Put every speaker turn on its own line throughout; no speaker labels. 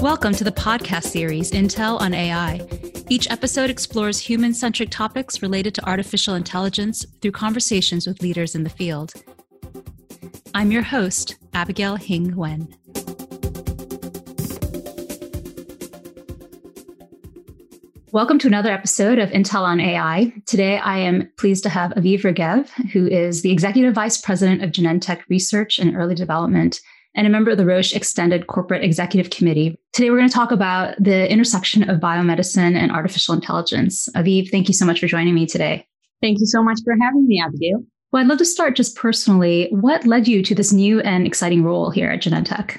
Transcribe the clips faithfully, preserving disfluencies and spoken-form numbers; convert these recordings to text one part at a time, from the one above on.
Welcome to the podcast series, Intel on A I. Each episode explores human-centric topics related to artificial intelligence through conversations with leaders in the field. I'm your host, Abigail Hing Nguyen. Welcome to another episode of Intel on A I. Today, I am pleased to have Aviv Regev, who is the Executive Vice President of Genentech Research and Early Development and a member of the Roche Extended Corporate Executive Committee. Today, we're going to talk about the intersection of biomedicine and artificial intelligence. Aviv, thank you so much for joining me today.
Thank you so much for having me, Abigail.
Well, I'd love to start just personally. What led you to this new and exciting role here at Genentech?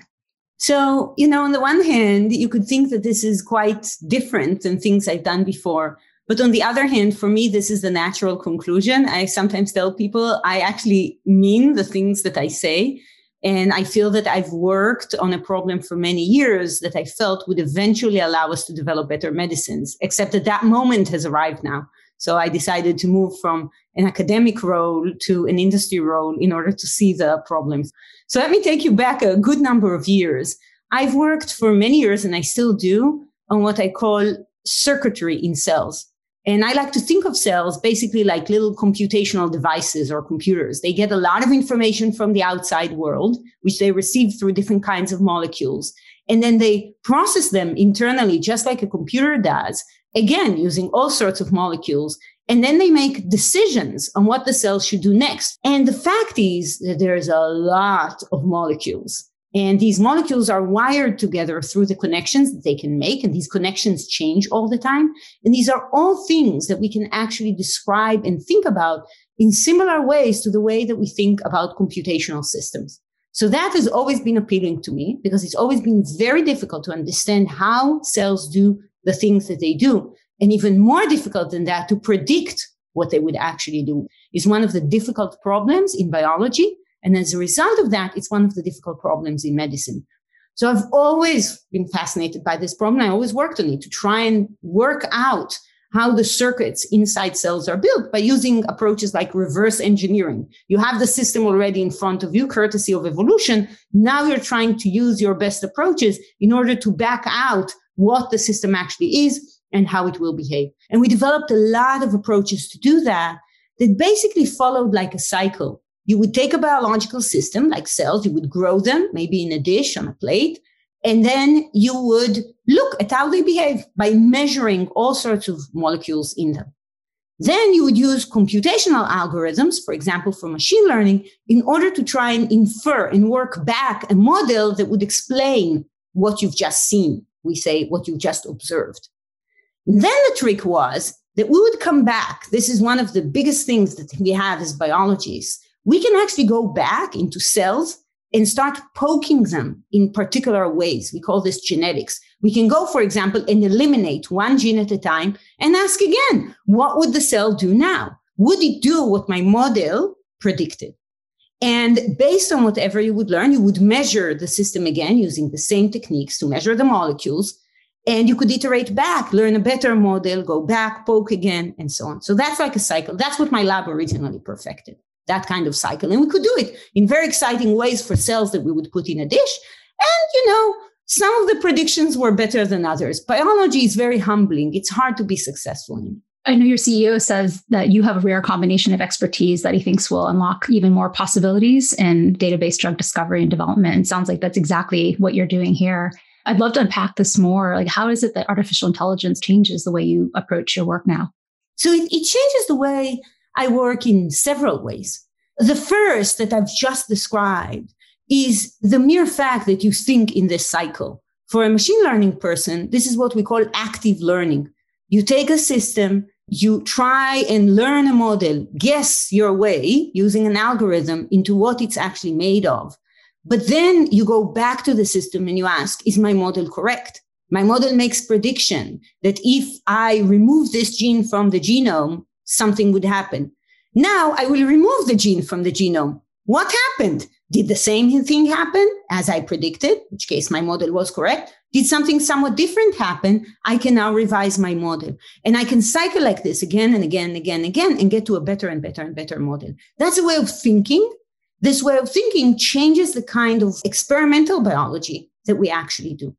So, you know, on the one hand, you could think that this is quite different than things I've done before. But on the other hand, for me, this is the natural conclusion. I sometimes tell people I actually mean the things that I say. And I feel that I've worked on a problem for many years that I felt would eventually allow us to develop better medicines, except that that moment has arrived now. So I decided to move from an academic role to an industry role in order to see the problems. So let me take you back a good number of years. I've worked for many years, and I still do, on what I call circuitry in cells. And I like to think of cells basically like little computational devices or computers. They get a lot of information from the outside world, which they receive through different kinds of molecules. And then they process them internally, just like a computer does, again, using all sorts of molecules. And then they make decisions on what the cells should do next. And the fact is that there's a lot of molecules. And these molecules are wired together through the connections that they can make. And these connections change all the time. And these are all things that we can actually describe and think about in similar ways to the way that we think about computational systems. So that has always been appealing to me because it's always been very difficult to understand how cells do the things that they do. And even more difficult than that, to predict what they would actually do is one of the difficult problems in biology. And as a result of that, it's one of the difficult problems in medicine. So I've always been fascinated by this problem. I always worked on it to try and work out how the circuits inside cells are built by using approaches like reverse engineering. You have the system already in front of you, courtesy of evolution. Now you're trying to use your best approaches in order to back out what the system actually is and how it will behave. And we developed a lot of approaches to do that that basically followed like a cycle. You would take a biological system like cells, you would grow them, maybe in a dish, on a plate, and then you would look at how they behave by measuring all sorts of molecules in them. Then you would use computational algorithms, for example, for machine learning, in order to try and infer and work back a model that would explain what you've just seen. We say what you've just observed. Then the trick was that we would come back. This is one of the biggest things that we have as biologists. We can actually go back into cells and start poking them in particular ways. We call this genetics. We can go, for example, and eliminate one gene at a time and ask again, what would the cell do now? Would it do what my model predicted? And based on whatever you would learn, you would measure the system again using the same techniques to measure the molecules. And you could iterate back, learn a better model, go back, poke again, and so on. So that's like a cycle. That's what my lab originally perfected, that kind of cycle. And we could do it in very exciting ways for cells that we would put in a dish. And, you know, some of the predictions were better than others. Biology is very humbling. It's hard to be successful in.
I know your C E O says that you have a rare combination of expertise that he thinks will unlock even more possibilities in database drug discovery and development. It sounds like that's exactly what you're doing here. I'd love to unpack this more. Like, how is it that artificial intelligence changes the way you approach your work now?
So it, it changes the way I work in several ways. The first that I've just described is the mere fact that you think in this cycle. For a machine learning person, this is what we call active learning. You take a system, you try and learn a model, guess your way using an algorithm into what it's actually made of. But then you go back to the system and you ask, is my model correct? My model makes prediction that if I remove this gene from the genome, something would happen. Now I will remove the gene from the genome. What happened? Did the same thing happen as I predicted, in which case my model was correct? Did something somewhat different happen? I can now revise my model. And I can cycle like this again and again and again and again and get to a better and better and better model. That's a way of thinking. This way of thinking changes the kind of experimental biology that we actually do.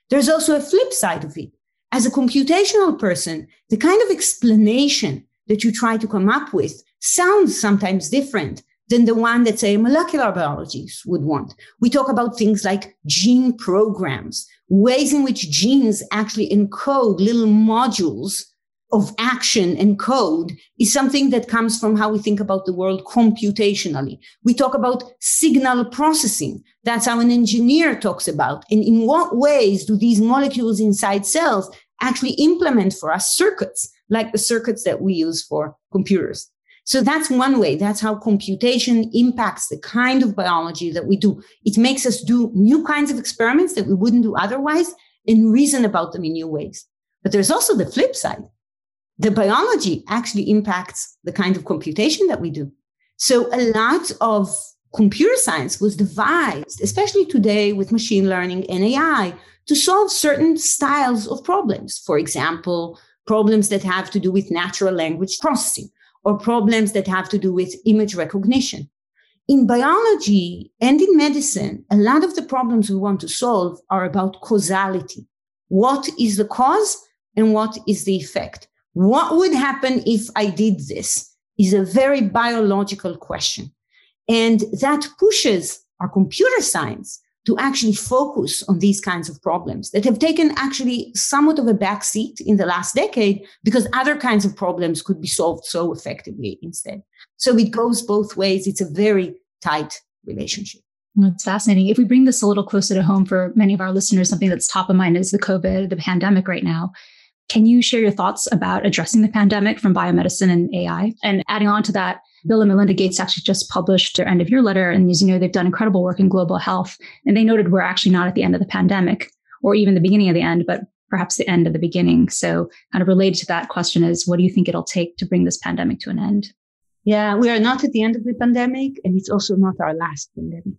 There's also a flip side of it. As a computational person, the kind of explanation that you try to come up with sounds sometimes different than the one that, say, a molecular biologist would want. We talk about things like gene programs, ways in which genes actually encode little modules of action and code is something that comes from how we think about the world computationally. We talk about signal processing. That's how an engineer talks about. And in what ways do these molecules inside cells actually implement for us circuits, like the circuits that we use for computers? So that's one way. That's how computation impacts the kind of biology that we do. It makes us do new kinds of experiments that we wouldn't do otherwise and reason about them in new ways. But there's also the flip side. The biology actually impacts the kind of computation that we do. So a lot of computer science was devised, especially today with machine learning and A I, to solve certain styles of problems. For example, problems that have to do with natural language processing or problems that have to do with image recognition. In biology and in medicine, a lot of the problems we want to solve are about causality. What is the cause and what is the effect? What would happen if I did this is a very biological question. And that pushes our computer science to actually focus on these kinds of problems that have taken actually somewhat of a backseat in the last decade because other kinds of problems could be solved so effectively instead. So it goes both ways. It's a very tight relationship.
That's fascinating. If we bring this a little closer to home for many of our listeners, something that's top of mind is the COVID, the pandemic right now. Can you share your thoughts about addressing the pandemic from biomedicine and A I? And adding on to that, Bill and Melinda Gates actually just published their end of year letter. And as you know, they've done incredible work in global health. And they noted we're actually not at the end of the pandemic or even the beginning of the end, but perhaps the end of the beginning. So kind of related to that question is, what do you think it'll take to bring this pandemic to an end?
Yeah, we are not at the end of the pandemic, and it's also not our last pandemic.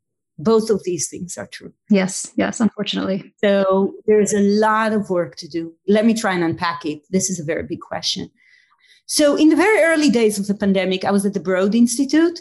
Both of these things are true.
Yes, yes, unfortunately.
So there's a lot of work to do. Let me try and unpack it. This is a very big question. So in the very early days of the pandemic, I was at the Broad Institute,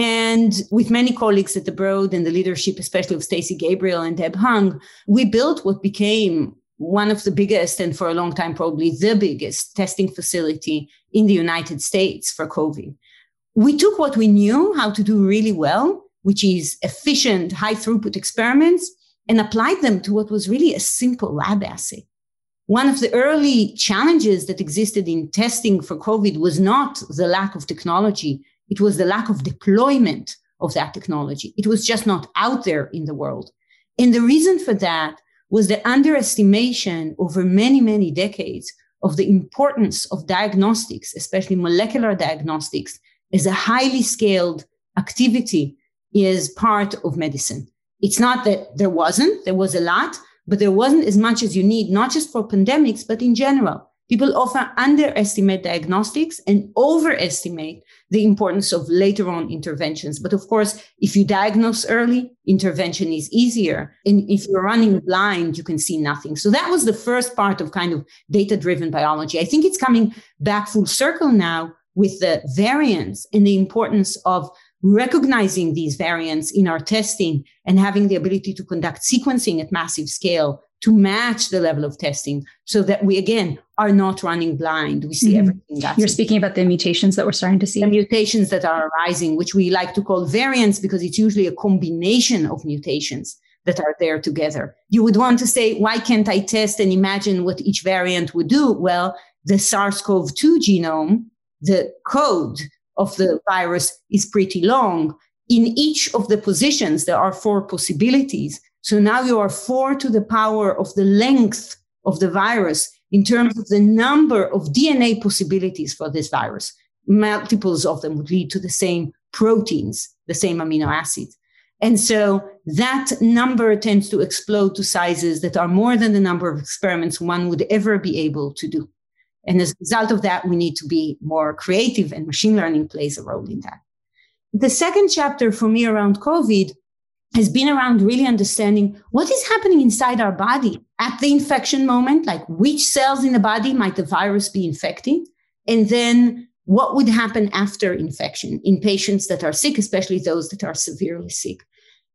and with many colleagues at the Broad and the leadership, especially of Stacey Gabriel and Deb Hung, we built what became one of the biggest, and for a long time, probably the biggest testing facility in the United States for COVID. We took what we knew how to do really well, which is efficient, high throughput experiments, and applied them to what was really a simple lab assay. One of the early challenges that existed in testing for COVID was not the lack of technology. It was the lack of deployment of that technology. It was just not out there in the world. And the reason for that was the underestimation over many, many decades of the importance of diagnostics, especially molecular diagnostics, as a highly scaled activity is part of medicine. It's not that there wasn't, there was a lot, but there wasn't as much as you need, not just for pandemics, but in general. People often underestimate diagnostics and overestimate the importance of later on interventions. But of course, if you diagnose early, intervention is easier. And if you're running blind, you can see nothing. So that was the first part of kind of data-driven biology. I think it's coming back full circle now with the variants and the importance of recognizing these variants in our testing and having the ability to conduct sequencing at massive scale to match the level of testing so that we, again, are not running blind. We see mm-hmm. everything. That's
You're speaking about the mutations that we're starting to see.
The mutations that are arising, which we like to call variants because it's usually a combination of mutations that are there together. You would want to say, why can't I test and imagine what each variant would do? Well, the SARS-C o V two genome, the code of the virus is pretty long. In each of the positions, there are four possibilities. So now you are four to the power of the length of the virus in terms of the number of D N A possibilities for this virus. Multiples of them would lead to the same proteins, the same amino acids. And so that number tends to explode to sizes that are more than the number of experiments one would ever be able to do. And as a result of that, we need to be more creative, and machine learning plays a role in that. The second chapter for me around COVID has been around really understanding what is happening inside our body at the infection moment, like which cells in the body might the virus be infecting, and then what would happen after infection in patients that are sick, especially those that are severely sick.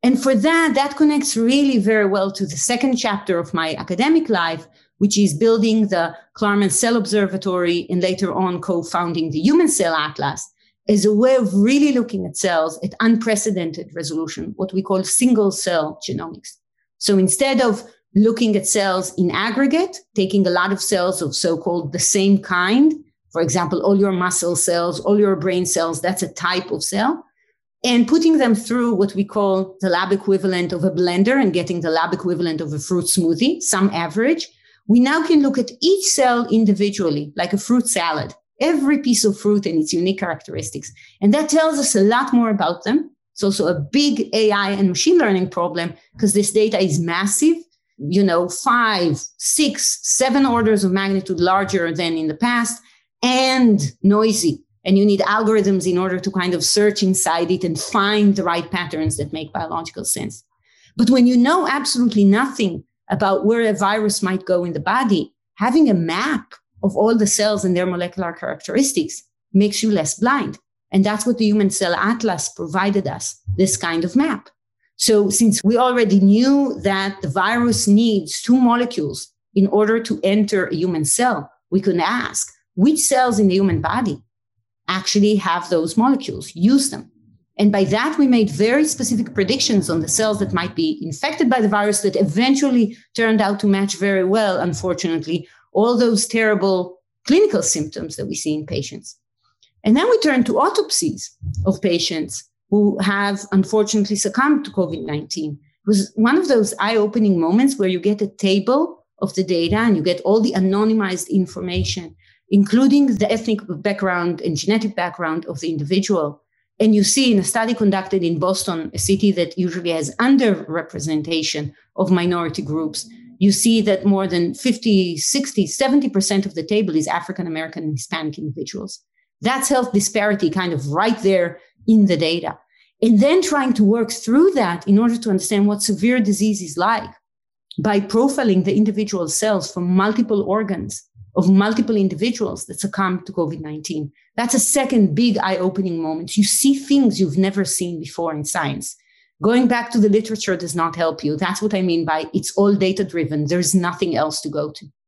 And for that, that connects really very well to the second chapter of my academic life, which is building the Klarman Cell Observatory and later on co-founding the Human Cell Atlas as a way of really looking at cells at unprecedented resolution, what we call single cell genomics. So instead of looking at cells in aggregate, taking a lot of cells of so-called the same kind, for example, all your muscle cells, all your brain cells, that's a type of cell, and putting them through what we call the lab equivalent of a blender and getting the lab equivalent of a fruit smoothie, some average, we now can look at each cell individually, like a fruit salad, every piece of fruit and its unique characteristics. And that tells us a lot more about them. It's also a big A I and machine learning problem because this data is massive, you know, five, six, seven orders of magnitude larger than in the past and noisy. And you need algorithms in order to kind of search inside it and find the right patterns that make biological sense. But when you know absolutely nothing about where a virus might go in the body, having a map of all the cells and their molecular characteristics makes you less blind. And that's what the Human Cell Atlas provided us, this kind of map. So since we already knew that the virus needs two molecules in order to enter a human cell, we could ask which cells in the human body actually have those molecules, use them. And by that, we made very specific predictions on the cells that might be infected by the virus that eventually turned out to match very well, unfortunately, all those terrible clinical symptoms that we see in patients. And then we turned to autopsies of patients who have unfortunately succumbed to COVID nineteen. It was one of those eye-opening moments where you get a table of the data and you get all the anonymized information, including the ethnic background and genetic background of the individual. And you see in a study conducted in Boston, a city that usually has underrepresentation of minority groups, you see that more than fifty, sixty, seventy percent of the table is African American and Hispanic individuals. That's health disparity kind of right there in the data. And then trying to work through that in order to understand what severe disease is like by profiling the individual cells from multiple organs of multiple individuals that succumb to COVID nineteen. That's a second big eye-opening moment. You see things you've never seen before in science. Going back to the literature does not help you. That's what I mean by it's all data-driven. There's nothing else to go to.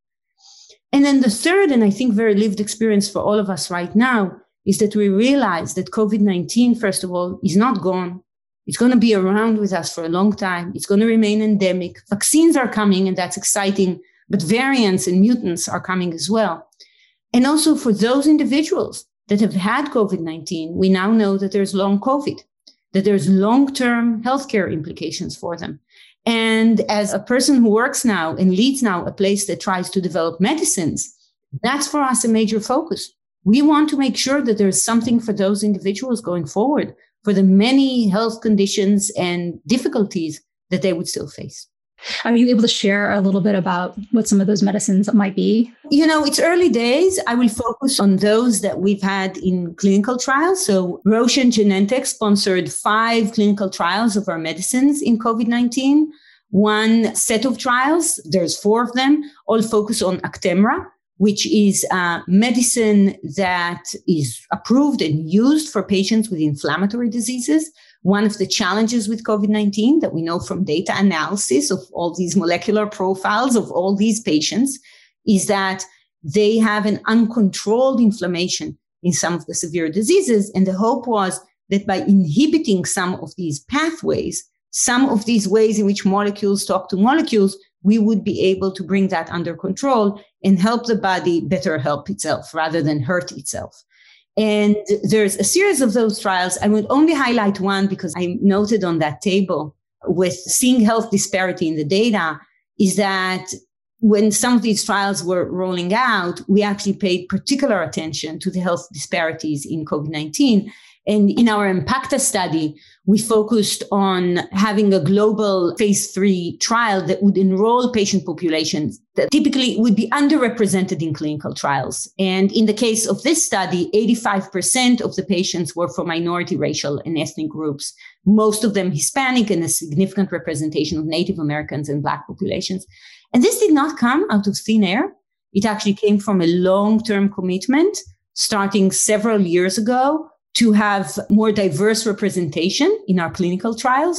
And then the third, and I think very lived experience for all of us right now, is that we realize that COVID nineteen, first of all, is not gone. It's going to be around with us for a long time. It's going to remain endemic. Vaccines are coming, and that's exciting, but variants and mutants are coming as well. And also for those individuals that have had COVID nineteen, we now know that there's long COVID, that there's long-term healthcare implications for them. And as a person who works now and leads now a place that tries to develop medicines, that's for us a major focus. We want to make sure that there's something for those individuals going forward for the many health conditions and difficulties that they would still face.
Are you able to share a little bit about what some of those medicines might be?
You know, it's early days. I will focus on those that we've had in clinical trials. So Roche and Genentech sponsored five clinical trials of our medicines in COVID nineteen. One set of trials, there's four of them, all focus on Actemra, which is a medicine that is approved and used for patients with inflammatory diseases. One of the challenges with COVID nineteen that we know from data analysis of all these molecular profiles of all these patients is that they have an uncontrolled inflammation in some of the severe diseases. And the hope was that by inhibiting some of these pathways, some of these ways in which molecules talk to molecules, we would be able to bring that under control and help the body better help itself rather than hurt itself. And there's a series of those trials. I would only highlight one because I noted on that table with seeing health disparity in the data is that when some of these trials were rolling out, we actually paid particular attention to the health disparities in COVID nineteen. And in our Impacta study, we focused on having a global phase three trial that would enroll patient populations that typically would be underrepresented in clinical trials. And in the case of this study, eighty-five percent of the patients were from minority racial and ethnic groups, most of them Hispanic, and a significant representation of Native Americans and Black populations. And this did not come out of thin air. It actually came from a long-term commitment starting several years ago to have more diverse representation in our clinical trials.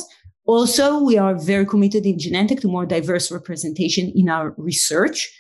Also, we are very committed in Genentech to more diverse representation in our research.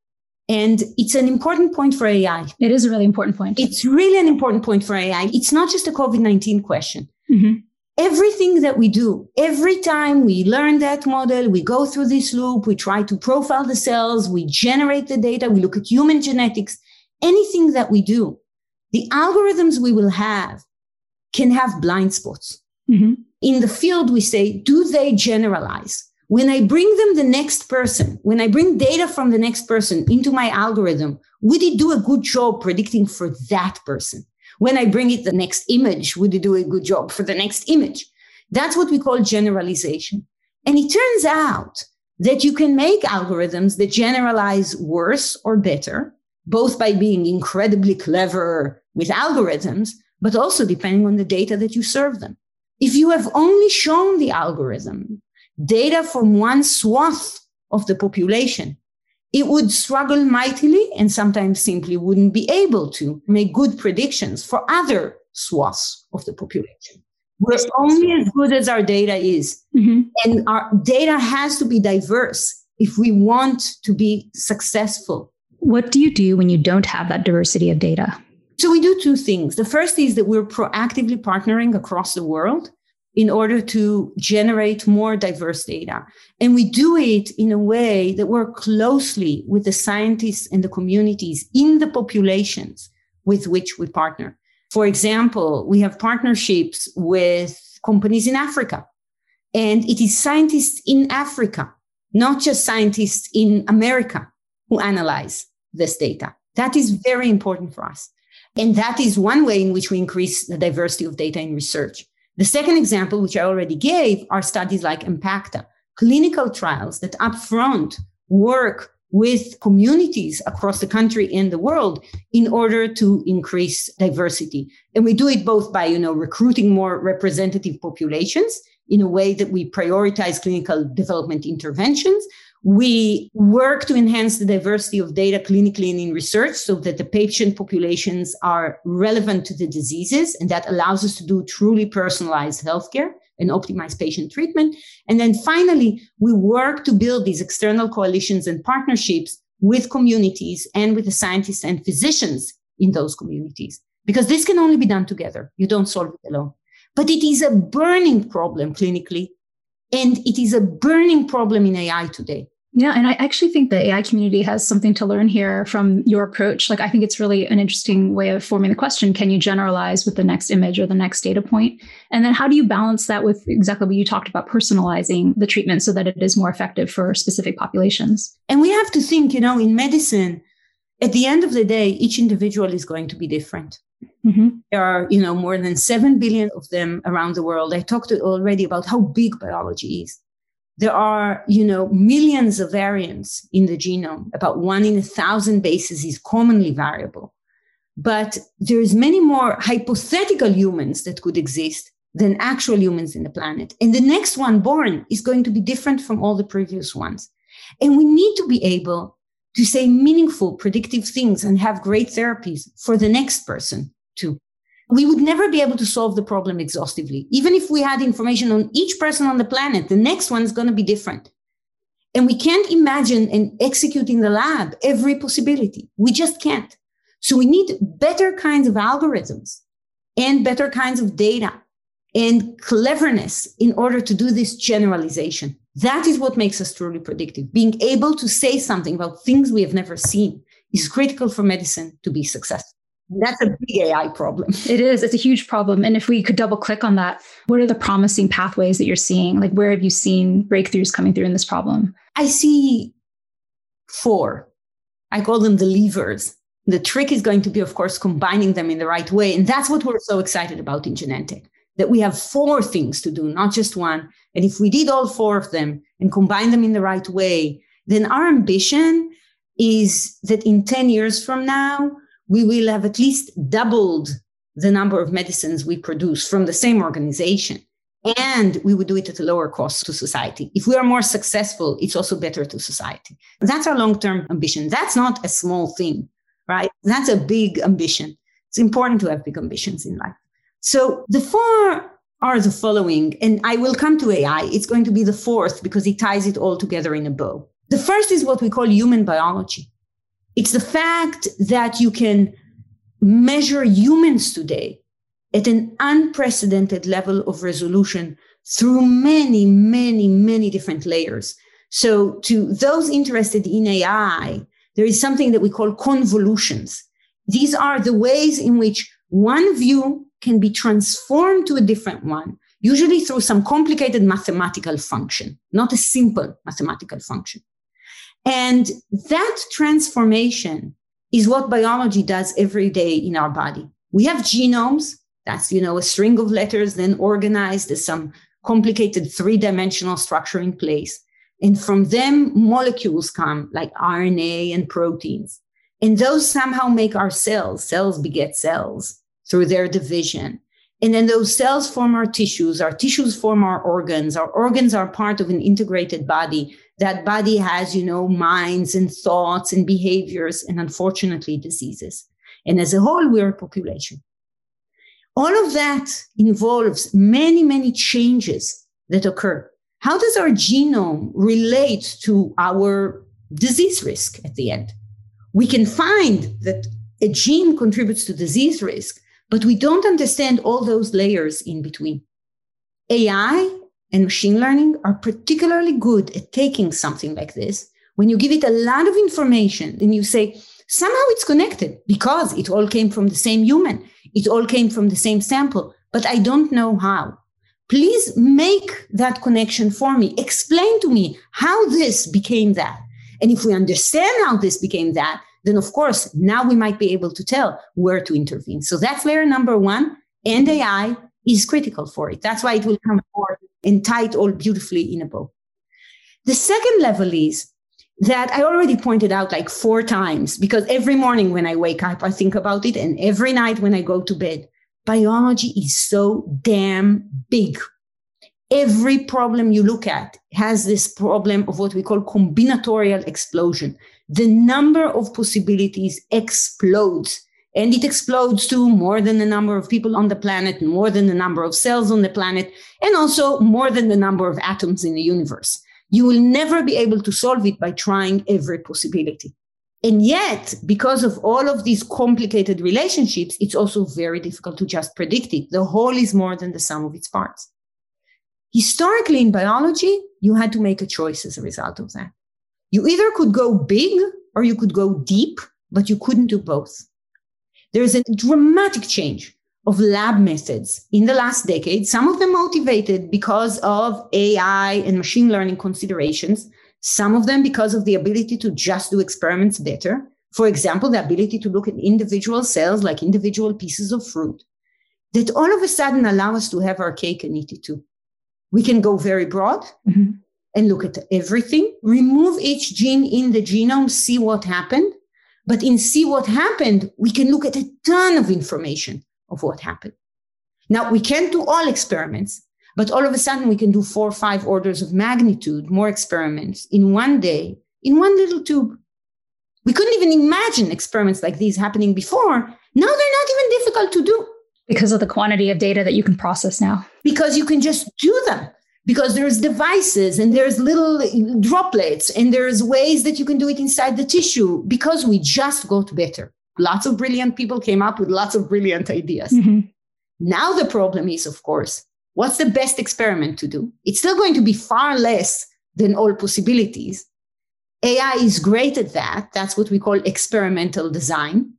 And it's an important point for A I.
It is a really important point.
It's really an important point for A I. It's not just a COVID nineteen question.
Mm-hmm.
Everything that we do, every time we learn that model, we go through this loop, we try to profile the cells, we generate the data, we look at human genetics, anything that we do, the algorithms we will have can have blind spots.
Mm-hmm.
In the field, we say, do they generalize? When I bring them the next person, when I bring data from the next person into my algorithm, would it do a good job predicting for that person? When I bring it the next image, would it do a good job for the next image? That's what we call generalization. And it turns out that you can make algorithms that generalize worse or better, both by being incredibly clever with algorithms, but also depending on the data that you serve them. If you have only shown the algorithm data from one swath of the population, it would struggle mightily and sometimes simply wouldn't be able to make good predictions for other swaths of the population. We're only as good as our data is. Mm-hmm. And our data has to be diverse if we want to be successful.
What do you do when you don't have that diversity of data?
So we do two things. The first is that we're proactively partnering across the world in order to generate more diverse data. And we do it in a way that works closely with the scientists and the communities in the populations with which we partner. For example, we have partnerships with companies in Africa. And it is scientists in Africa, not just scientists in America, who analyze this data. That is very important for us. And that is one way in which we increase the diversity of data in research. The second example, which I already gave, are studies like Impacta, clinical trials that upfront work with communities across the country and the world in order to increase diversity. And we do it both by, you know, recruiting more representative populations in a way that we prioritize clinical development interventions. We work to enhance the diversity of data clinically and in research so that the patient populations are relevant to the diseases. And that allows us to do truly personalized healthcare and optimize patient treatment. And then finally, we work to build these external coalitions and partnerships with communities and with the scientists and physicians in those communities, because this can only be done together. You don't solve it alone. But it is a burning problem clinically, and it is a burning problem in A I today.
Yeah. And I actually think the A I community has something to learn here from your approach. Like, I think it's really an interesting way of forming the question. Can you generalize with the next image or the next data point? And then how do you balance that with exactly what you talked about, personalizing the treatment so that it is more effective for specific populations?
And we have to think, you know, in medicine, at the end of the day, each individual is going to be different. Mm-hmm. There are, you know, more than seven billion of them around the world. I talked already about how big biology is. There are, you know, millions of variants in the genome. About one in a thousand bases is commonly variable. But there's many more hypothetical humans that could exist than actual humans in the planet. And the next one born is going to be different from all the previous ones. And we need to be able to say meaningful, predictive things and have great therapies for the next person too. We would never be able to solve the problem exhaustively. Even if we had information on each person on the planet, the next one is going to be different. And we can't imagine and execute in the lab every possibility. We just can't. So we need better kinds of algorithms and better kinds of data and cleverness in order to do this generalization. That is what makes us truly predictive. Being able to say something about things we have never seen is critical for medicine to be successful. That's a big A I problem.
It is. It's a huge problem. And if we could double click on that, what are the promising pathways that you're seeing? Like, where have you seen breakthroughs coming through in this problem?
I see four. I call them the levers. The trick is going to be, of course, combining them in the right way. And that's what we're so excited about in Genentech, that we have four things to do, not just one. And if we did all four of them and combine them in the right way, then our ambition is that in ten years from now, we will have at least doubled the number of medicines we produce from the same organization. And we would do it at a lower cost to society. If we are more successful, it's also better to society. That's our long-term ambition. That's not a small thing, right? That's a big ambition. It's important to have big ambitions in life. So the four are the following, and I will come to A I. It's going to be the fourth because it ties it all together in a bow. The first is what we call human biology. It's the fact that you can measure humans today at an unprecedented level of resolution through many, many, many different layers. So to those interested in A I, there is something that we call convolutions. These are the ways in which one view can be transformed to a different one, usually through some complicated mathematical function, not a simple mathematical function. And that transformation is what biology does every day in our body. We have genomes. That's, you know, a string of letters then organized as some complicated three-dimensional structure in place. And from them, molecules come like R N A and proteins. And those somehow make our cells. Cells beget cells through their division. And then those cells form our tissues. Our tissues form our organs. Our organs are part of an integrated body. That body has, you know, minds and thoughts and behaviors and, unfortunately, diseases. And as a whole, we're a population. All of that involves many, many changes that occur. How does our genome relate to our disease risk at the end? We can find that a gene contributes to disease risk, but we don't understand all those layers in between. A I and machine learning are particularly good at taking something like this. When you give it a lot of information and you say, somehow it's connected because it all came from the same human. It all came from the same sample, but I don't know how. Please make that connection for me. Explain to me how this became that. And if we understand how this became that, then of course, now we might be able to tell where to intervene. So that's layer number one, and A I is critical for it. That's why it will come forward and tie it all beautifully in a bow. The second level is that I already pointed out like four times, because every morning when I wake up, I think about it. And every night when I go to bed, biology is so damn big. Every problem you look at has this problem of what we call combinatorial explosion. The number of possibilities explodes, and it explodes to more than the number of people on the planet, more than the number of cells on the planet, and also more than the number of atoms in the universe. You will never be able to solve it by trying every possibility. And yet, because of all of these complicated relationships, it's also very difficult to just predict it. The whole is more than the sum of its parts. Historically, in biology, you had to make a choice as a result of that. You either could go big or you could go deep, but you couldn't do both. There's a dramatic change of lab methods in the last decade, some of them motivated because of A I and machine learning considerations, some of them because of the ability to just do experiments better. For example, the ability to look at individual cells like individual pieces of fruit, that all of a sudden allow us to have our cake and eat it too. We can go very broad mm-hmm. and look at everything, remove each gene in the genome, see what happened. But in see what happened, we can look at a ton of information of what happened. Now, we can't do all experiments, but all of a sudden we can do four or five orders of magnitude, more experiments in one day, in one little tube. We couldn't even imagine experiments like these happening before. Now they're not even difficult to do.
Because of the quantity of data that you can process now.
Because you can just do them. Because there's devices and there's little droplets and there's ways that you can do it inside the tissue, because we just got better. Lots of brilliant people came up with lots of brilliant ideas. Mm-hmm. Now the problem is, of course, what's the best experiment to do? It's still going to be far less than all possibilities. A I is great at that. That's what we call experimental design.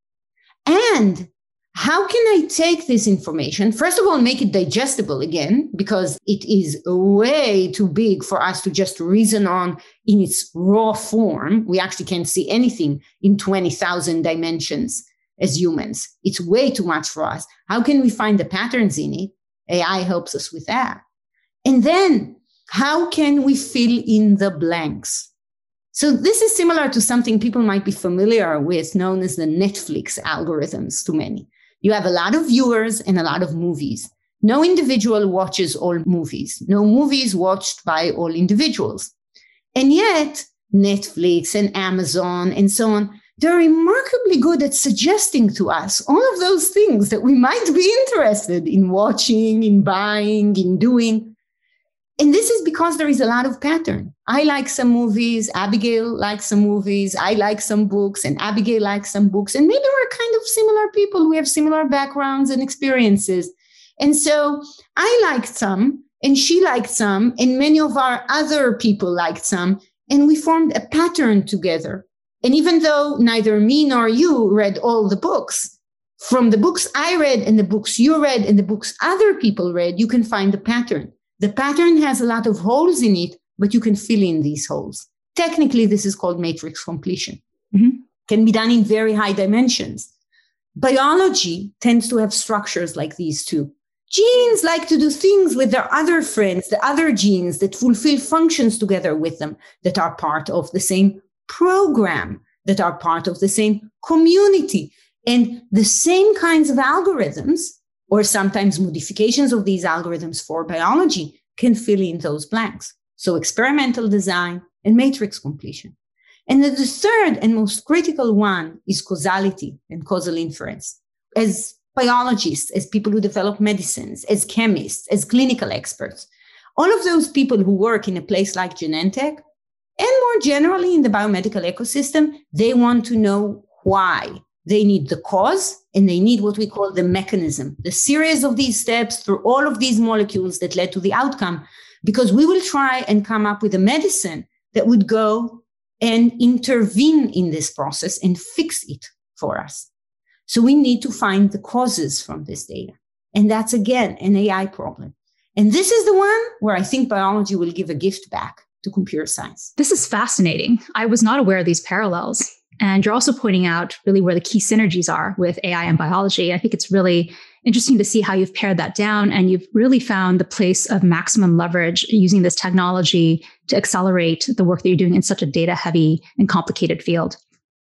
And how can I take this information? First of all, make it digestible again, because it is way too big for us to just reason on in its raw form. We actually can't see anything in twenty thousand dimensions as humans. It's way too much for us. How can we find the patterns in it? A I helps us with that. And then how can we fill in the blanks? So this is similar to something people might be familiar with, known as the Netflix algorithms to many. You have a lot of viewers and a lot of movies. No individual watches all movies. No movie is watched by all individuals. And yet, Netflix and Amazon and so on, they're remarkably good at suggesting to us all of those things that we might be interested in watching, in buying, in doing. And this is because there is a lot of pattern. I like some movies, Abigail likes some movies, I like some books, and Abigail likes some books. And maybe we're kind of similar people. We have similar backgrounds and experiences. And so I liked some, and she liked some, and many of our other people liked some, and we formed a pattern together. And even though neither me nor you read all the books, from the books I read and the books you read and the books other people read, you can find the pattern. The pattern has a lot of holes in it, but you can fill in these holes. Technically, this is called matrix completion. Mm-hmm. Can be done in very high dimensions. Biology tends to have structures like these too. Genes like to do things with their other friends, the other genes that fulfill functions together with them, that are part of the same program, that are part of the same community. And the same kinds of algorithms, or sometimes modifications of these algorithms for biology, can fill in those blanks. So experimental design and matrix completion. And then the third and most critical one is causality and causal inference. As biologists, as people who develop medicines, as chemists, as clinical experts, all of those people who work in a place like Genentech, and more generally in the biomedical ecosystem, they want to know why. They need the cause, and they need what we call the mechanism, the series of these steps through all of these molecules that led to the outcome, because we will try and come up with a medicine that would go and intervene in this process and fix it for us. So we need to find the causes from this data. And that's, again, an A I problem. And this is the one where I think biology will give a gift back to computer science.
This is fascinating. I was not aware of these parallels. And you're also pointing out really where the key synergies are with A I and biology. I think it's really interesting to see how you've pared that down, and you've really found the place of maximum leverage using this technology to accelerate the work that you're doing in such a data-heavy and complicated field.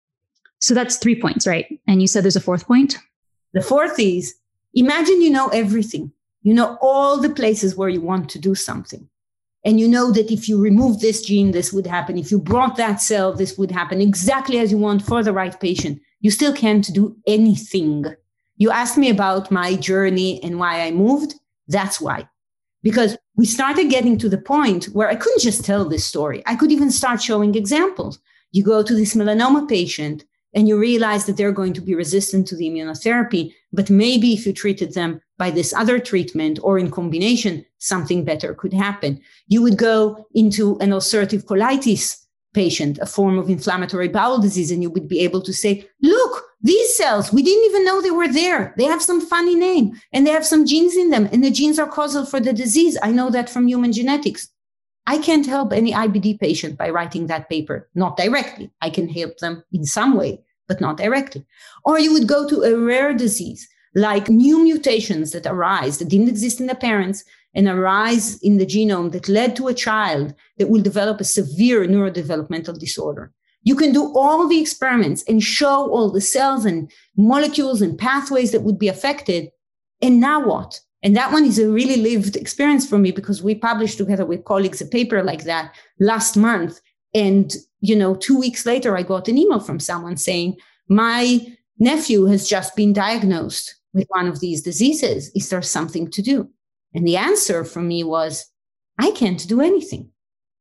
So that's three points, right? And you said there's a fourth point?
The fourth is, imagine you know everything. You know all the places where you want to do something. And you know that if you remove this gene, this would happen. If you brought that cell, this would happen exactly as you want for the right patient. You still can't do anything. You asked me about my journey and why I moved. That's why. Because we started getting to the point where I couldn't just tell this story. I could even start showing examples. You go to this melanoma patient and you realize that they're going to be resistant to the immunotherapy, but maybe if you treated them by this other treatment or in combination, something better could happen. You would go into an ulcerative colitis patient, a form of inflammatory bowel disease, and you would be able to say, look, these cells, we didn't even know they were there. They have some funny name and they have some genes in them, and the genes are causal for the disease. I know that from human genetics. I can't help any I B D patient by writing that paper, not directly. I can help them in some way, but not directly. Or you would go to a rare disease, like new mutations that arise that didn't exist in the parents and arise in the genome that led to a child that will develop a severe neurodevelopmental disorder. You can do all the experiments and show all the cells and molecules and pathways that would be affected. And now what? And that one is a really lived experience for me, because we published together with colleagues a paper like that last month. And, you know, two weeks later, I got an email from someone saying, my nephew has just been diagnosed with one of these diseases. Is there something to do? And the answer from me was, I can't do anything.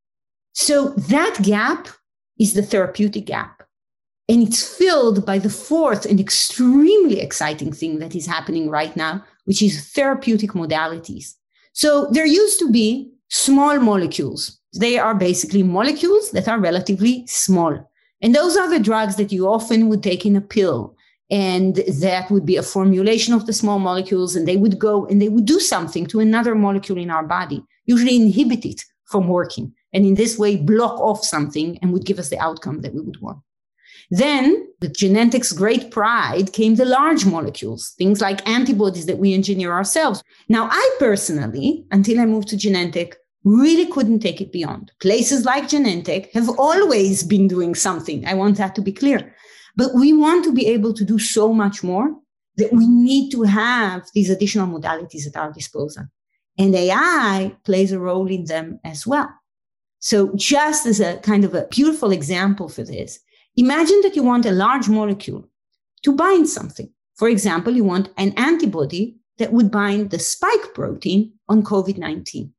So that gap is the therapeutic gap. And it's filled by the fourth and extremely exciting thing that is happening right now, which is therapeutic modalities. So there used to be small molecules. They are basically molecules that are relatively small. And those are the drugs that you often would take in a pill. And that would be a formulation of the small molecules, and they would go and they would do something to another molecule in our body, usually inhibit it from working. And in this way, block off something and would give us the outcome that we would want. Then, with Genentech's great pride, came the large molecules, things like antibodies that we engineer ourselves. Now, I personally, until I moved to Genentech, really couldn't take it beyond. Places like Genentech have always been doing something. I want that to be clear. But we want to be able to do so much more that we need to have these additional modalities at our disposal. And A I plays a role in them as well. So just as a kind of a beautiful example for this, Imagine that you want a large molecule to bind something. For example, you want an antibody that would bind the spike protein on COVID nineteen.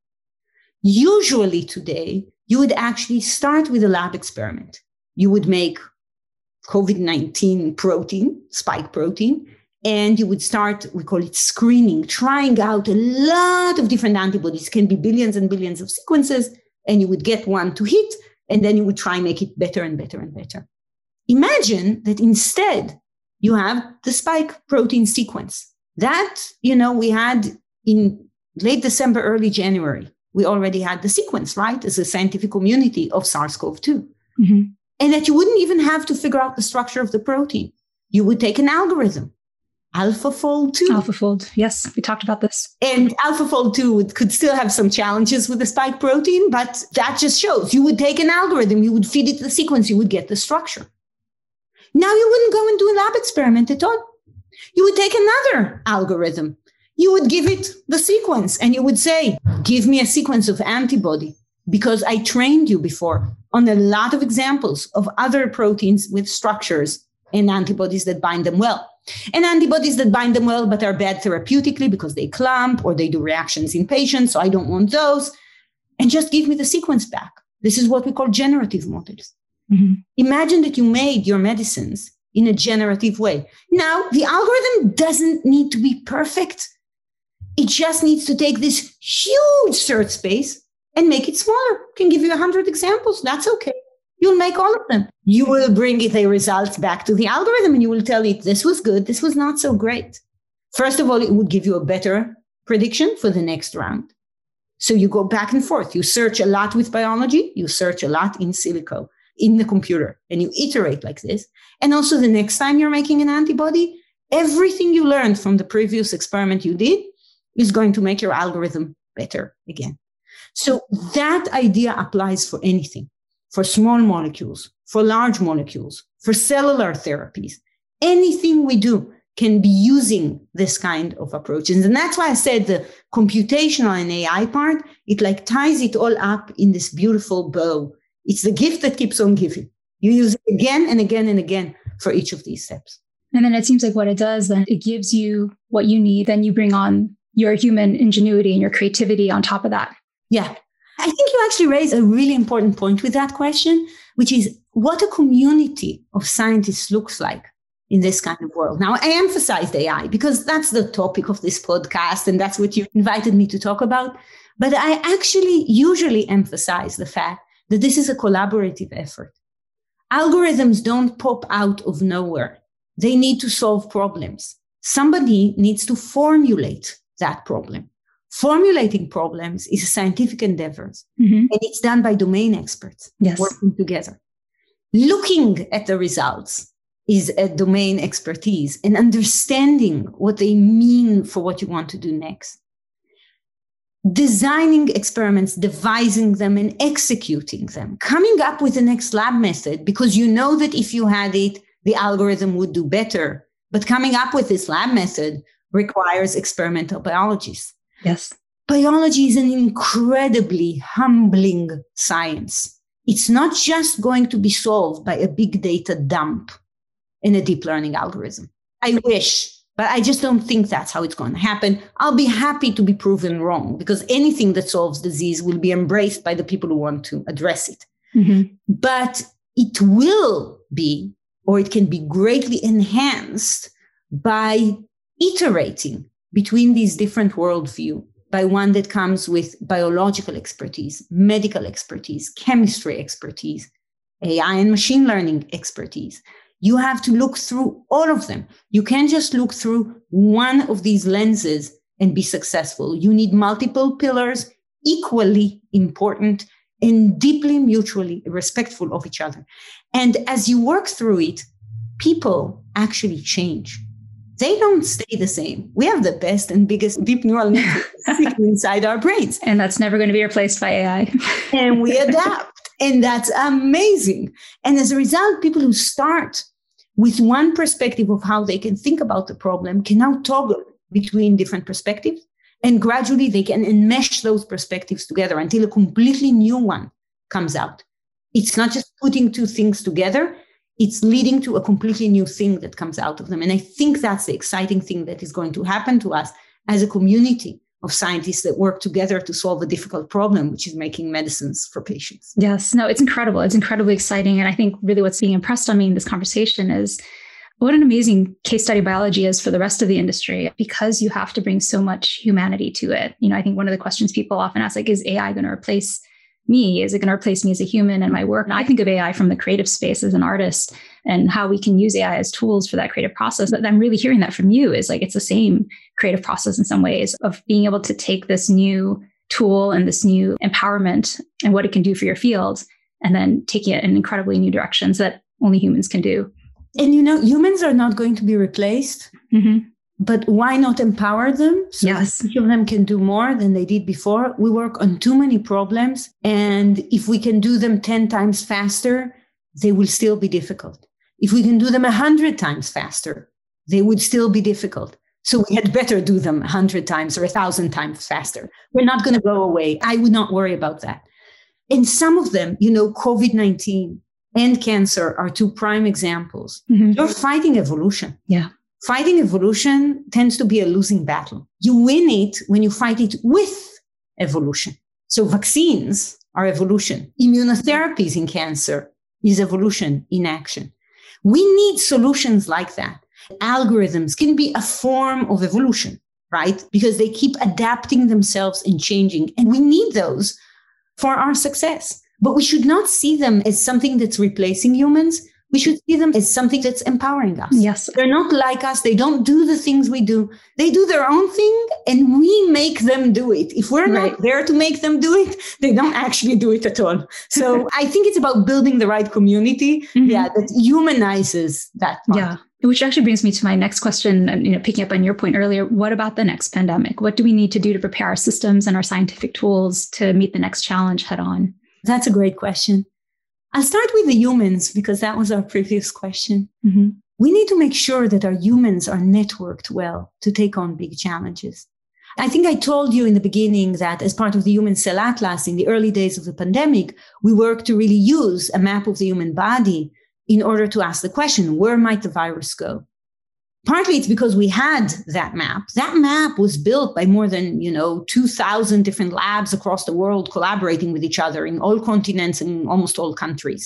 Usually today, you would actually start with a lab experiment. You would make COVID nineteen protein, spike protein, and you would start, we call it screening, trying out a lot of different antibodies. It can be billions and billions of sequences, and you would get one to hit, and then you would try and make it better and better and better. Imagine that instead you have the spike protein sequence. That, you know, we had in late December, early January. We already had the sequence, right, as a scientific community of SARS-C o V two. Mm-hmm. And that you wouldn't even have to figure out the structure of the protein. You would take an algorithm, AlphaFold two.
AlphaFold, yes, we talked about this.
And AlphaFold two would, could still have some challenges with the spike protein, but that just shows you would take an algorithm, you would feed it the sequence, you would get the structure. Now you wouldn't go and do a lab experiment at all. You would take another algorithm. You would give it the sequence and you would say, give me a sequence of antibody because I trained you before on a lot of examples of other proteins with structures and antibodies that bind them well. And antibodies that bind them well but are bad therapeutically because they clump or they do reactions in patients, so I don't want those. And just give me the sequence back. This is what we call generative models. Mm-hmm. Imagine that you made your medicines in a generative way. Now, the algorithm doesn't need to be perfect. It just needs to take this huge search space and make it smaller. Can give you one hundred examples. That's okay. You'll make all of them. You will bring the results back to the algorithm and you will tell it, this was good, this was not so great. First of all, it would give you a better prediction for the next round. So you go back and forth. You search a lot with biology. You search a lot in silico, in the computer, and you iterate like this. And also the next time you're making an antibody, everything you learned from the previous experiment you did is going to make your algorithm better again. So that idea applies for anything, for small molecules, for large molecules, for cellular therapies. Anything we do can be using this kind of approaches. And that's why I said the computational and A I part, it like ties it all up in this beautiful bow. It's the gift that keeps on giving. You use it again and again and again for each of these steps.
And then it seems like what it does, then it gives you what you need. Then you bring on your human ingenuity and your creativity on top of that.
Yeah. I think you actually raise a really important point with that question, which is what a community of scientists looks like in this kind of world. Now, I emphasized A I because that's the topic of this podcast and that's what you invited me to talk about. But I actually usually emphasize the fact that this is a collaborative effort. Algorithms don't pop out of nowhere. They need to solve problems. Somebody needs to formulate that problem. Formulating problems is a scientific endeavor, mm-hmm. and it's done by domain experts
yes.
working together. Looking at the results is a domain expertise and understanding what they mean for what you want to do next. Designing experiments, devising them, and executing them. Coming up with the next lab method because you know that if you had it, the algorithm would do better. But coming up with this lab method requires experimental biologists.
Yes.
Biology is an incredibly humbling science. It's not just going to be solved by a big data dump in a deep learning algorithm. I wish, but I just don't think that's how it's going to happen. I'll be happy to be proven wrong because anything that solves disease will be embraced by the people who want to address it. Mm-hmm. But it will be, or it can be greatly enhanced by iterating between these different worldview, by one that comes with biological expertise, medical expertise, chemistry expertise, A I and machine learning expertise. You have to look through all of them. You can't just look through one of these lenses and be successful. You need multiple pillars, equally important and deeply mutually respectful of each other. And as you work through it, people actually change. They don't stay the same. We have the best and biggest deep neural networks inside our brains.
And that's never going to be replaced by A I.
And we adapt. And that's amazing. And as a result, people who start with one perspective of how they can think about the problem can now toggle between different perspectives. And gradually they can enmesh those perspectives together until a completely new one comes out. It's not just putting two things together. it's leading to a completely new thing that comes out of them. And I think that's the exciting thing that is going to happen to us as a community of scientists that work together to solve a difficult problem, which is making medicines for patients.
Yes, no, it's incredible. It's incredibly exciting. And I think really what's being impressed on me in this conversation is what an amazing case study biology is for the rest of the industry, because you have to bring so much humanity to it. You know, I think one of the questions people often ask, like, is A I going to replace me? Is it going to replace me as a human and my work? And I think of A I from the creative space as an artist and how we can use A I as tools for that creative process. But I'm really hearing that from you is like, it's the same creative process in some ways of being able to take this new tool and this new empowerment and what it can do for your field, and then taking it in incredibly new directions that only humans can do.
And, you know, humans are not going to be replaced, mm-hmm. but why not empower them? So
yes.
each of them can do more than they did before. We work on too many problems. And if we can do them ten times faster, they will still be difficult. If we can do them one hundred times faster, they would still be difficult. So we had better do them one hundred times or one thousand times faster. We're not going to go away. I would not worry about that. And some of them, you know, COVID nineteen and cancer are two prime examples. Mm-hmm. You're fighting evolution.
Yeah.
Fighting evolution tends to be a losing battle. You win it when you fight it with evolution. So vaccines are evolution. Immunotherapies in cancer is evolution in action. We need solutions like that. Algorithms can be a form of evolution, right? Because they keep adapting themselves and changing. And we need those for our success. But we should not see them as something that's replacing humans. We should see them as something that's empowering us.
Yes.
They're not like us. They don't do the things we do. They do their own thing and we make them do it. If we're
right.
not there to make them do it, they don't actually do it at all. So I think it's about building the right community mm-hmm. yeah, that humanizes that part.
Yeah. Which actually brings me to my next question, and you know, picking up on your point earlier, what about the next pandemic? What do we need to do to prepare our systems and our scientific tools to meet the next challenge head on?
That's a great question. I'll start with the humans because that was our previous question. Mm-hmm. We need to make sure that our humans are networked well to take on big challenges. I think I told you in the beginning that as part of the Human Cell Atlas in the early days of the pandemic, we worked to really use a map of the human body in order to ask the question, where might the virus go? Partly it's because we had that map. That map was built by more than, you know, two thousand different labs across the world collaborating with each other in all continents and almost all countries.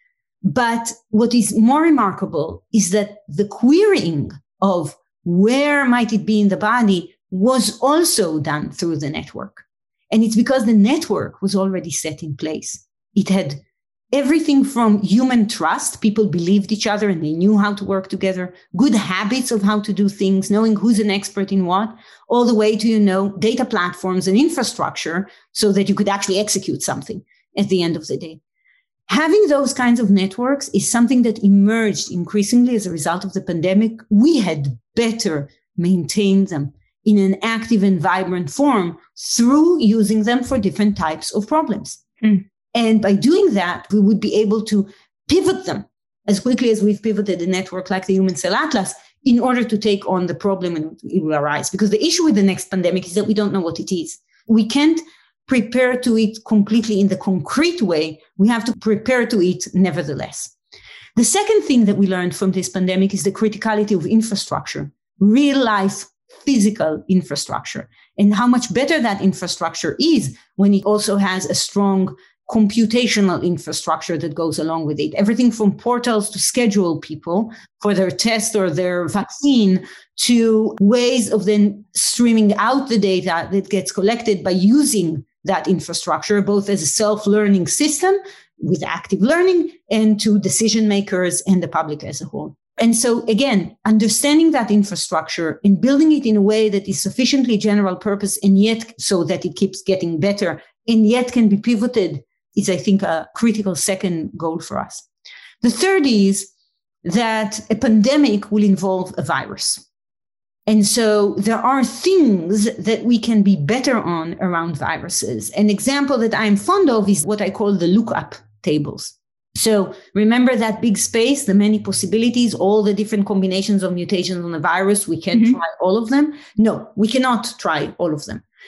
But what is more remarkable is that the querying of where might it be in the body was also done through the network. And it's because the network was already set in place. It had everything from human trust, people believed each other and they knew how to work together, good habits of how to do things, knowing who's an expert in what, all the way to, you know, data platforms and infrastructure so that you could actually execute something at the end of the day. Having those kinds of networks is something that emerged increasingly as a result of the pandemic. We had better maintained them in an active and vibrant form through using them for different types of problems. Mm. And by doing that, we would be able to pivot them as quickly as we've pivoted a network like the Human Cell Atlas in order to take on the problem and it will arise. Because the issue with the next pandemic is that we don't know what it is. We can't prepare to it completely in the concrete way. We have to prepare to it nevertheless. The second thing that we learned from this pandemic is the criticality of infrastructure, real life physical infrastructure, and how much better that infrastructure is when it also has a strong computational infrastructure that goes along with it. Everything from portals to schedule people for their test or their vaccine to ways of then streaming out the data that gets collected by using that infrastructure, both as a self-learning system with active learning and to decision makers and the public as a whole. And so again, understanding that infrastructure and building it in a way that is sufficiently general purpose and yet so that it keeps getting better and yet can be pivoted is, I think, a critical second goal for us. The third is that a pandemic will involve a virus. And so there are things that we can be better on around viruses. An example that I'm fond of is what I call the lookup tables. So remember that big space, the many possibilities, all the different combinations of mutations on the virus. We can mm-hmm. try all of them. No, we cannot try all of them.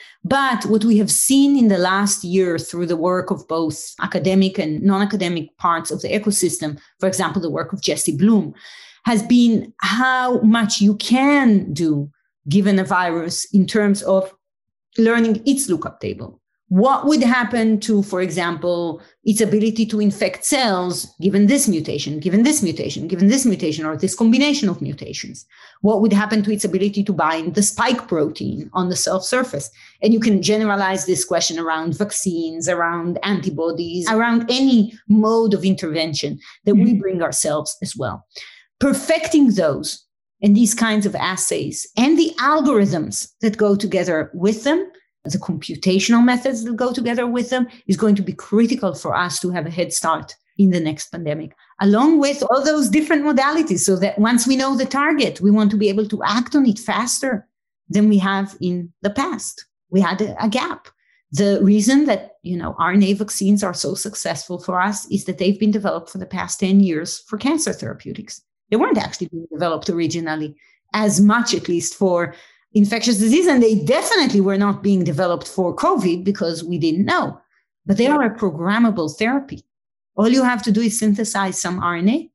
But what we have seen in the last year through the work of both academic and non-academic parts of the ecosystem, for example, the work of Jesse Bloom, has been how much you can do given a virus in terms of learning its lookup table. What would happen to, for example, its ability to infect cells given this mutation, given this mutation, given this mutation, or this combination of mutations? What would happen to its ability to bind the spike protein on the cell surface? And you can generalize this question around vaccines, around antibodies, around any mode of intervention that mm-hmm. we bring ourselves as well. Perfecting those and these kinds of assays and the algorithms that go together with them, the computational methods that go together with them, is going to be critical for us to have a head start in the next pandemic, along with all those different modalities, so that once we know the target, we want to be able to act on it faster than we have in the past. We had a, a gap. The reason that, you know, R N A vaccines are so successful for us is that they've been developed for the past ten years for cancer therapeutics. They weren't actually being developed originally, as much at least for infectious disease, and they definitely were not being developed for COVID because we didn't know. But they are a programmable therapy. All you have to do is synthesize some R N A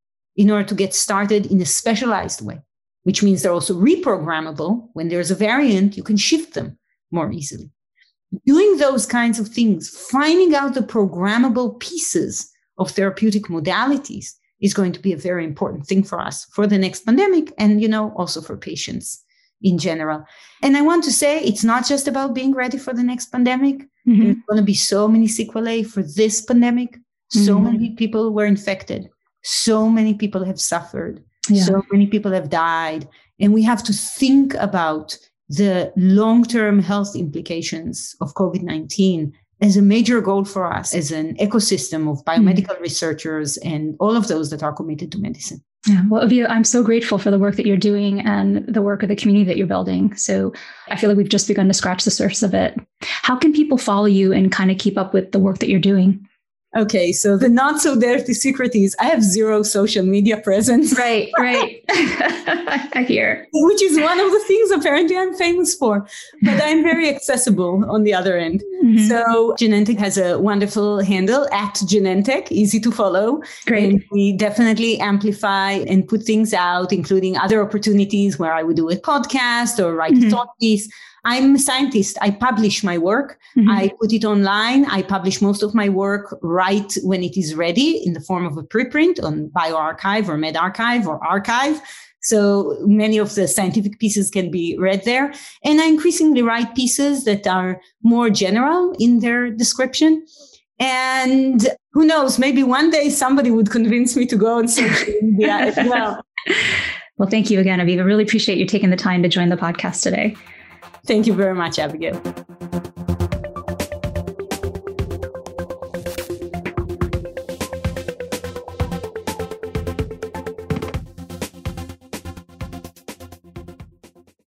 in order to get started in a specialized way, which means they're also reprogrammable. When there's a variant, you can shift them more easily. Doing those kinds of things, finding out the programmable pieces of therapeutic modalities is going to be a very important thing for us for the next pandemic and, you know, also for patients in general. And I want to say it's not just about being ready for the next pandemic. Mm-hmm. There's going to be so many sequelae for this pandemic. Mm-hmm. So many people were infected. So many people have suffered. Yeah. So many people have died. And we have to think about the long-term health implications of COVID nineteen as a major goal for us as an ecosystem of biomedical mm-hmm. researchers and all of those that are committed to medicine.
Yeah, well, Aviva, I'm so grateful for the work that you're doing and the work of the community that you're building. So I feel like we've just begun to scratch the surface of it. How can people follow you and kind of keep up with the work that you're doing?
Okay, so the not so dirty secret is I have zero social media presence.
Right, right. I hear.
Which is one of the things apparently I'm famous for. But I'm very accessible on the other end. Mm-hmm. So Genentech has a wonderful handle at Genentech, easy to follow.
Great.
And we definitely amplify and put things out, including other opportunities where I would do a podcast or write mm-hmm. a thought piece. I'm a scientist. I publish my work. Mm-hmm. I put it online. I publish most of my work right when it is ready in the form of a preprint on bioRxiv or medRxiv or archive. So many of the scientific pieces can be read there. And I increasingly write pieces that are more general in their description. And who knows, maybe one day somebody would convince me to go on social media as well.
Well, thank you again, Aviva. Really appreciate you taking the time to join the podcast today.
Thank you very much, Abigail.